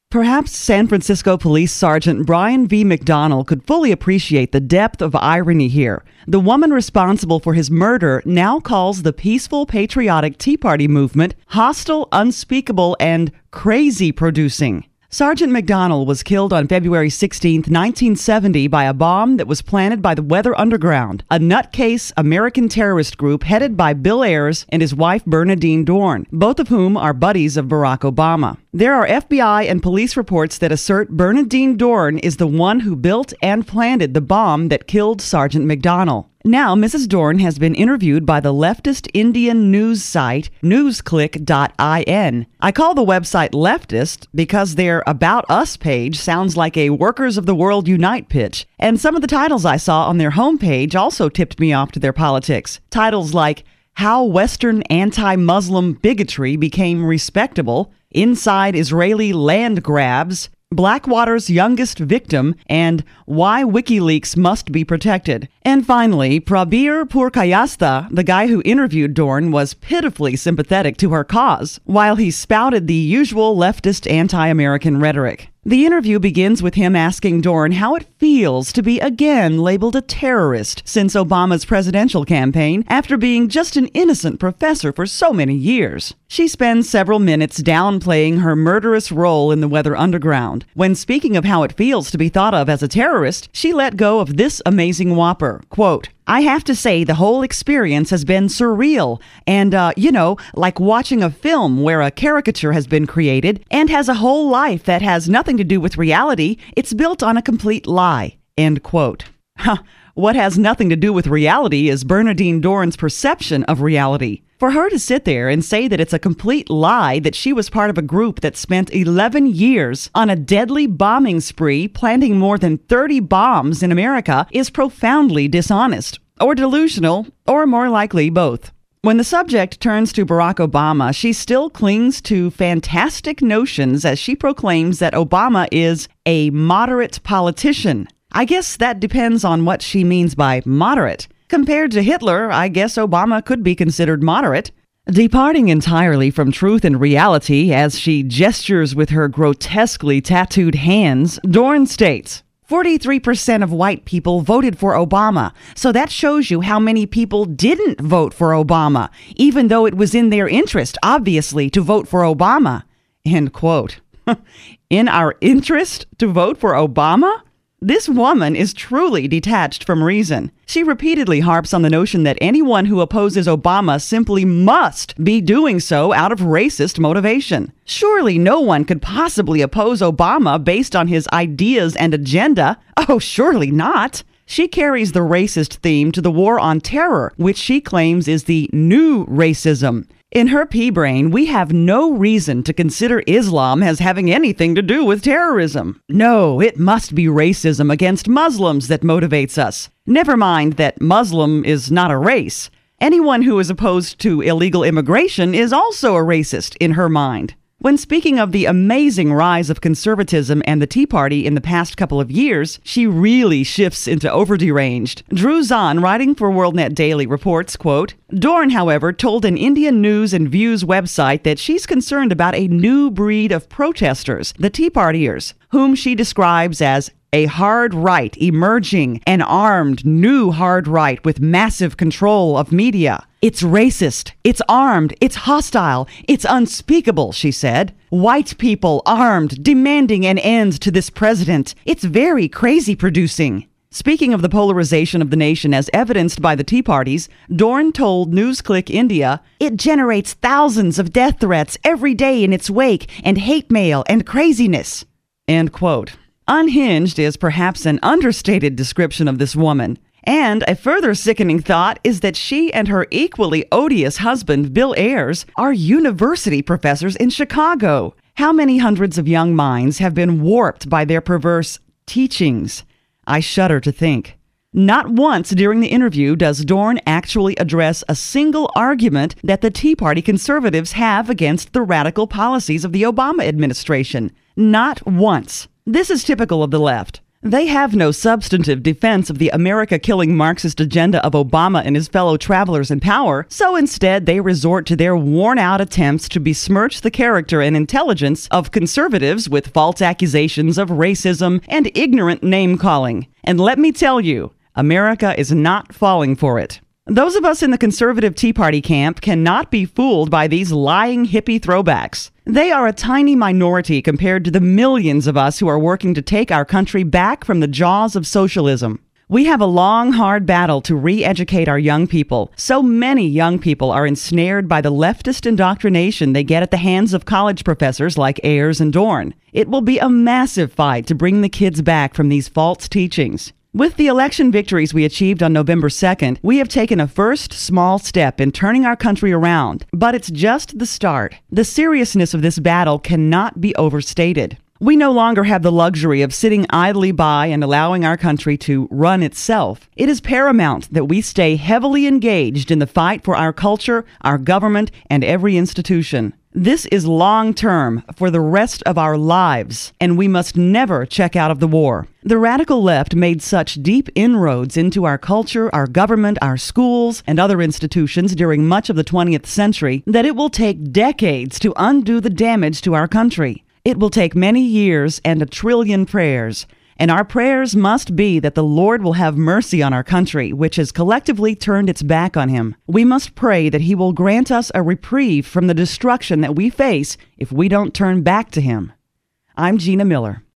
Perhaps San Francisco Police Sergeant Brian V. McDonnell could fully appreciate the depth of irony here. The woman responsible for his murder now calls the peaceful, patriotic Tea Party movement hostile, unspeakable, and crazy-producing. Sergeant McDonnell was killed on February 16, 1970 by a bomb that was planted by the Weather Underground, a nutcase American terrorist group headed by Bill Ayers and his wife Bernadine Dorn, both of whom are buddies of Barack Obama. There are FBI and police reports that assert Bernadine Dorn is the one who built and planted the bomb that killed Sergeant McDonnell. Now, Mrs. Dorn has been interviewed by the leftist Indian news site newsclick.in. I call the website leftist because their About Us page sounds like a Workers of the World Unite pitch, and some of the titles I saw on their homepage also tipped me off to their politics. Titles like How Western Anti-Muslim Bigotry Became Respectable, Inside Israeli Land Grabs, Blackwater's Youngest Victim, and Why WikiLeaks Must Be Protected. And finally, Prabir Purkayastha, the guy who interviewed Dorn, was pitifully sympathetic to her cause, while he spouted the usual leftist anti-American rhetoric. The interview begins with him asking Dorn how it feels to be again labeled a terrorist since Obama's presidential campaign after being just an innocent professor for so many years. She spends several minutes downplaying her murderous role in the Weather Underground. When speaking of how it feels to be thought of as a terrorist, she let go of this amazing whopper. Quote, I have to say the whole experience has been surreal and, like watching a film where a caricature has been created and has a whole life that has nothing to do with reality. It's built on a complete lie. End quote. What has nothing to do with reality is Bernadine Dorn's perception of reality. For her to sit there and say that it's a complete lie that she was part of a group that spent 11 years on a deadly bombing spree planting more than 30 bombs in America is profoundly dishonest, or delusional, or more likely both. When the subject turns to Barack Obama, she still clings to fantastic notions as she proclaims that Obama is a moderate politician. I guess that depends on what she means by moderate. Compared to Hitler, I guess Obama could be considered moderate. Departing entirely from truth and reality as she gestures with her grotesquely tattooed hands, Dorn states, 43% of white people voted for Obama, so that shows you how many people didn't vote for Obama, even though it was in their interest, obviously, to vote for Obama. End quote. In our interest to vote for Obama? This woman is truly detached from reason. She repeatedly harps on the notion that anyone who opposes Obama simply must be doing so out of racist motivation. Surely no one could possibly oppose Obama based on his ideas and agenda. Oh, surely not. She carries the racist theme to the war on terror, which she claims is the new racism. In her pea-brain, we have no reason to consider Islam as having anything to do with terrorism. No, it must be racism against Muslims that motivates us. Never mind that Muslim is not a race. Anyone who is opposed to illegal immigration is also a racist in her mind. When speaking of the amazing rise of conservatism and the Tea Party in the past couple of years, she really shifts into over-deranged. Drew Zahn, writing for WorldNet Daily, reports, quote, Dorn, however, told an Indian News and Views website that she's concerned about a new breed of protesters, the Tea Partiers, whom she describes as a hard right emerging, an armed, new hard right with massive control of media. It's racist, it's armed, it's hostile, it's unspeakable, she said. White people armed, demanding an end to this president. It's very crazy producing. Speaking of the polarization of the nation as evidenced by the Tea Parties, Dorn told NewsClick India, it generates thousands of death threats every day in its wake and hate mail and craziness. End quote. Unhinged is perhaps an understated description of this woman. And a further sickening thought is that she and her equally odious husband, Bill Ayers, are university professors in Chicago. How many hundreds of young minds have been warped by their perverse teachings? I shudder to think. Not once during the interview does Dorn actually address a single argument that the Tea Party conservatives have against the radical policies of the Obama administration. Not once. This is typical of the left. They have no substantive defense of the America-killing Marxist agenda of Obama and his fellow travelers in power, so instead they resort to their worn-out attempts to besmirch the character and intelligence of conservatives with false accusations of racism and ignorant name-calling. And let me tell you, America is not falling for it. Those of us in the conservative Tea Party camp cannot be fooled by these lying hippie throwbacks. They are a tiny minority compared to the millions of us who are working to take our country back from the jaws of socialism. We have a long, hard battle to re-educate our young people. So many young people are ensnared by the leftist indoctrination they get at the hands of college professors like Ayers and Dorn. It will be a massive fight to bring the kids back from these false teachings. With the election victories we achieved on November 2nd, we have taken a first small step in turning our country around, but it's just the start. The seriousness of this battle cannot be overstated. We no longer have the luxury of sitting idly by and allowing our country to run itself. It is paramount that we stay heavily engaged in the fight for our culture, our government, and every institution. This is long-term for the rest of our lives, and we must never check out of the war. The radical left made such deep inroads into our culture, our government, our schools, and other institutions during much of the 20th century that it will take decades to undo the damage to our country. It will take many years and 1 trillion prayers. And our prayers must be that the Lord will have mercy on our country, which has collectively turned its back on him. We must pray that he will grant us a reprieve from the destruction that we face if we don't turn back to him. I'm Gina Miller.